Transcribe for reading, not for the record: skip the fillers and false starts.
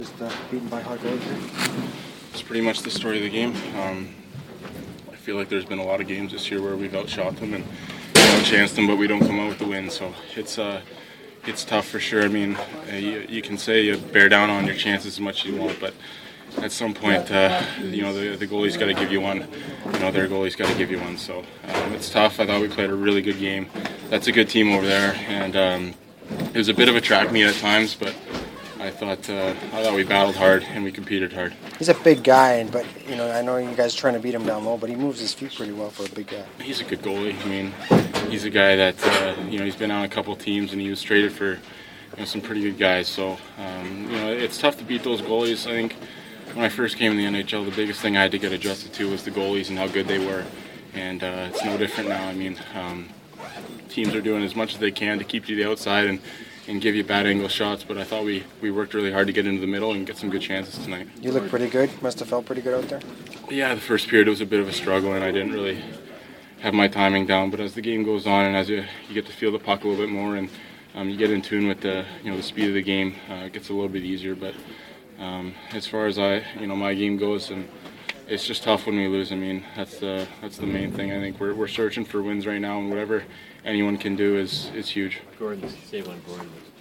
Just beaten by high goals here. It's pretty much the story of the game. I feel like there's been a lot of games this year where we've outshot them and outchanced them, but we don't come out with the win. So it's tough for sure. I mean, you can say you bear down on your chances as much as you want, but at some point, the goalie's got to give you one. Their goalie's got to give you one. So it's tough. I thought we played a really good game. That's a good team over there, and it was a bit of a track meet at times, but I thought we battled hard and we competed hard. He's a big guy, but I know you guys are trying to beat him down low, but he moves his feet pretty well for a big guy. He's a good goalie. I mean, he's a guy that he's been on a couple teams and he was traded for some pretty good guys. So it's tough to beat those goalies. I think when I first came in the NHL, the biggest thing I had to get adjusted to was the goalies and how good they were, and it's no different now. I mean, teams are doing as much as they can to keep you to the outside and give you bad angle shots, but I thought we worked really hard to get into the middle and get some good chances tonight. You look pretty good. Must have felt pretty good out there. Yeah, the first period was a bit of a struggle and I didn't really have my timing down, but as the game goes on and as you get to feel the puck a little bit more and you get in tune with the speed of the game, it gets a little bit easier. But as far as my game goes, and it's just tough when we lose. I mean, that's the main thing. I think we're searching for wins right now, and whatever anyone can do is huge. Gordon's save on Gordon was